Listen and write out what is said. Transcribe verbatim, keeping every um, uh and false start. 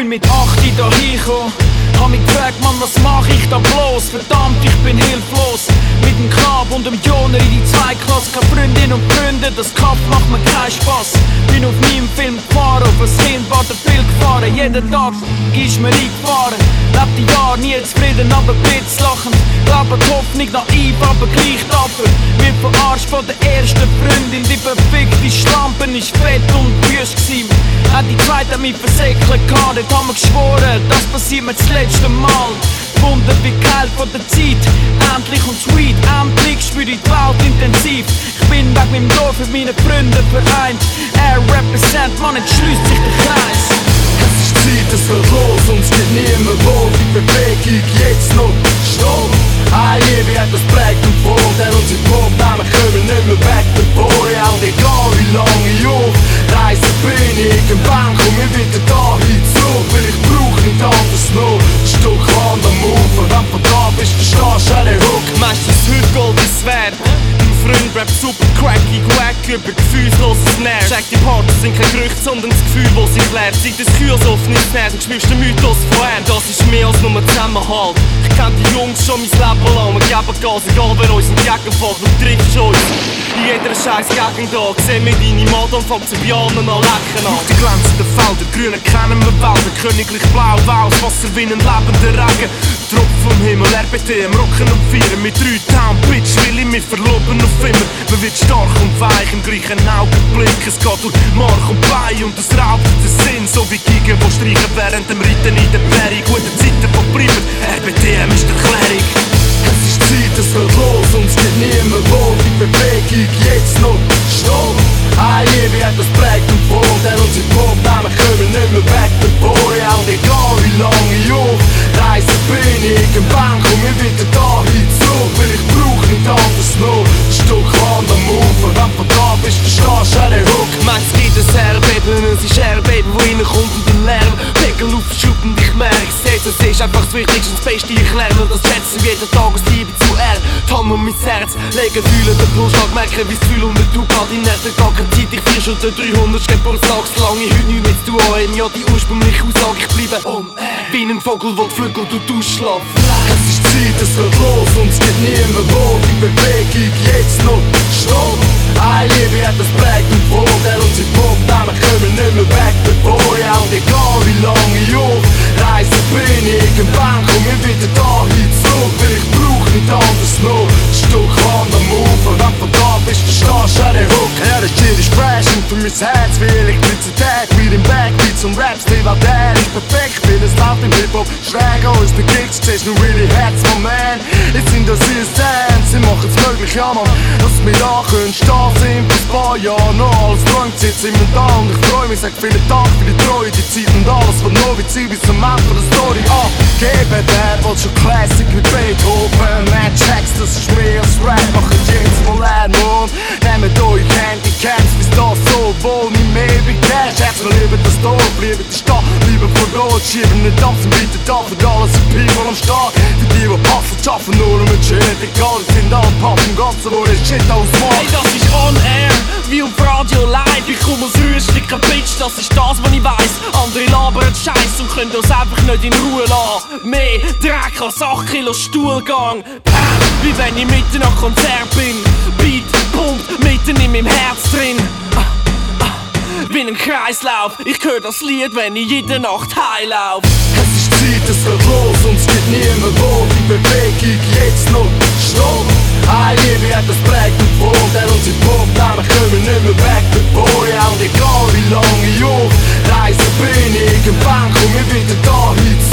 Bin mit acht da hingekommen, hab mich gefragt, Mann, was mach ich da bloß? Verdammt, ich bin hilflos. Mit dem Knab und dem Joner in die zwei Klasse. Keine Freundin und Freunde, das Kaff macht mir keinen Spaß. Bin auf meinem Film gefahren, auf ein Kind war der Bild gefahren. Jeden Tag ist mir eingefahren. Lebt die Jahre nie zufrieden, aber blitz lachend. Glaube die Hoffnung naiv, aber gleich dapper. Wird verarscht von der ersten Freundin. Die verfickte Schlampe ist fett und wüst gsi. Hat die zweite mich versäckelt gehabt. Dort haben wir geschworen, das passiert mir das letzte Mal. Wunder wie kalt von der Zeit, endlich und sweet, endlich spür ich die Welt intensiv. Ich bin weg mit dem Dorf mit meinen Freunden vereint. Er represent, man, entschließt sich der Kreis. Es ist Zeit, es geht los und es geht niemand wo die Bewegung jetzt noch steht. Eine Liebe hat das prägt und vor, der unsere Probleme kommen nicht mehr weg davor. Ja, und egal wie lange ich aufreise bin ich im Bank und wir wieder dahin zurück, weil ich brauch nicht anders noch ein Stück Land am Ufer. Wenn du von da bist, verstehst du alle Hook. Meinst du, dass heute Gold ist wert? Mein Freund rappt super cracky, wack über gefühlsloses Nerv. Check, die Partys sind kein Gerücht, sondern das Gefühl, das sich leert. Seit das Kühlsoff nicht näher, du spürst den Mythos von er. Das ist mehr als nur Zusammenhalt. Ich kenn die Jungs schon mein Leben lang. Wir geben Gas, egal wer uns entgegenfällt. Du triffst uns in jeder scheiß Gegend da. Seh mir deine Madame, fängt sie bei allen an lecken an. Die glänzenden Felder, Grüne kennen wir Wälder. Königlich blau, Wals, Wasser wie ein lebender Regen. Tropfen vom Himmel, R B T, am Rocken und Feiern. Mit drei Town, Bitch, will ich mich verloben auf immer. Man wird stark und weich im gleichen Augenblick. Es geht durch Mark und Bein und es raubt den Sinn. So wie Giga, die streichen während dem Reiten in der Berry. Gute Zeiten von Privat, R B T M ist die Erklärung. Es ist Zeit, es geht los und es geht niemand wo die Bewegung jetzt noch steht. Eine Liebe hat das prägt und vor, der unsere Probleme kommen nicht mehr weg davor. Ja, und egal wie lange ich aufreise bin ich im Bank und wir wieder dahin zurück, weil ich brauch nicht anders noch ein Stück Land am Ufer. Wenn du von da bist, verstehst du alle Hook. Meinst du, es gibt ein Erdbeben, es ist Erdbeben, wo reinkommt und den Lärm Pegel aufschraubt und ich merke es, es ist einfach das Wichtigste und das Beste, ich lerne das schätzen jeden Tag aus Liebe zu er. Die Hand um mein Herz, legen, fühlen den Pulsschlag, merken wie es Gefühl und der Tug hat in Nerven gar keine Zeit, ich vier schon den dreihundertsten Geburtstag, solange ich heute nichts mehr zu tun habe, im Jahr die ursprüngliche Aussage, ich bleibe on air, wie ein Vogel, der flügelt und ausschlaft. Es ist Zeit, es geht los und es geht niemand wo die Bewegung jetzt noch steht. Eine Liebe hat das prägt und vor, der unsere Probleme kommen nicht mehr weg davor. Ja, und egal wie lange ich aufreise bin ich im Bank und wir wieder dahin zurück, weil ich brauch nicht anders noch ein Stück Land am Ufer. Wenn du von da bist, verstehst du alle Hook. Ja, das Shit ist fresh und für mein Herz wie Elektrizität. Wie im Backbeats und Rap-Stil, weil der ist perfekt. Bin es laut im Hip-Hop, schräg aus den Gigs, siehst du really Herz, my man. Jetzt sind das ihr Stands, sie machen's möglich, ja man, dass wir da können stehen sind. Bis ein paar Jahre noch alles träumt, jetzt sind wir da und ich freu mich, sag vielen Dank für die Treue, die Zeit und alles von Novizid bis zum Ende der Story abgeben. Der will schon Classic wie Beethoven, man checks, das ist mehr als Rap, machen jedes Mal ein und nehmt euch Handycams, bis das so wohl nicht mehr wie Cash. Jetzt wir lieben das Dorf, lieben die Stadt, lieben vor Gott, schieben nicht ab, sind bitte da für alles im People am Start. Für die, die passen, schaffen nur mit Shit, egal, die sind alle pappen, ganze wo der Shit ausmacht. Hey, das ist on air, wie auf Radio live. Ich komm aus Rüstlich, kein Bitch, das ist das, was ich weiss. Andere labern Scheiß und können uns einfach nicht in Ruhe lassen. Mehr Dreck als acht Kilo Stuhlgang. Bam, wie wenn ich mitten am Konzert bin. Beat, pumpt, mitten in meinem Herz drin. Ah, ah, wie ein Kreislauf, ich hör das Lied, wenn ich jede Nacht heimlauf. Es ist Zeit, es geht los und es geht niemand wo die Bewegung jetzt noch steht. Eine Liebe hat das prägt und vor, der unsere Probleme kommen nicht mehr weg davor. Ja, und egal wie lange ich aufreise bin ich im Bank und wir wieder dahin